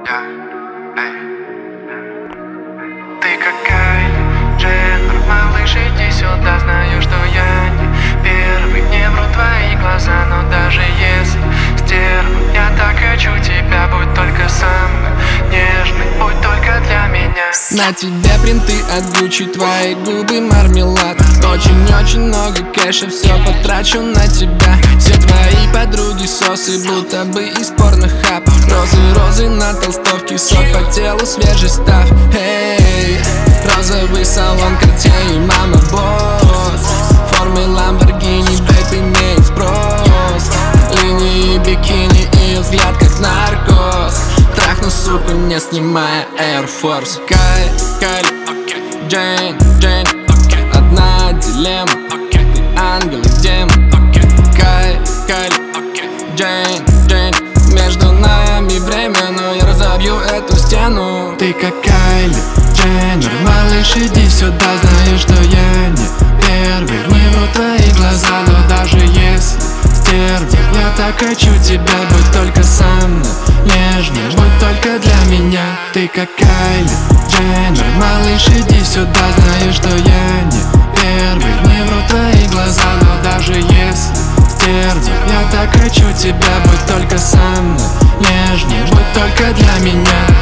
Ты как Кайли Дженнер, малыш, иди сюда. Знаю, что я не первый, не вру твои глаза. Но даже если стерва, я так хочу тебя. Будь только со мной нежный, будь только для меня. На тебе принты от Гуччи, твои губы мармелад. Очень-очень много кэша, все потрачу на тебя. Все твои подруги сосы, будто бы из порнохаб. Розы на толстовке, сок по телу, свежий став. Эй, розовый салон, Cartier и мама босс. Формы Lamborghini, бэйб имеет спрос. Линии бикини и взгляд как наркоз. Трахну суку, не снимая Air Force. Кайли, Джейн, одна дилемма. Ты ангел и демон. Кайли, Джейн, между нами время, но я разобью эту стену. Ты как Кайли Дженнер, малыш, иди сюда. Знаешь, что я не первый, не вру твои глаза. Но даже если стерва, я так хочу тебя. Будь только со мной нежный, будь только для меня. Ты как Кайли Дженнер, малыш, иди сюда. Знаешь, что я не первый, не вру твои глаза. Но даже если стерва, я так хочу тебя. Будь только со мной нежный, будь только для меня.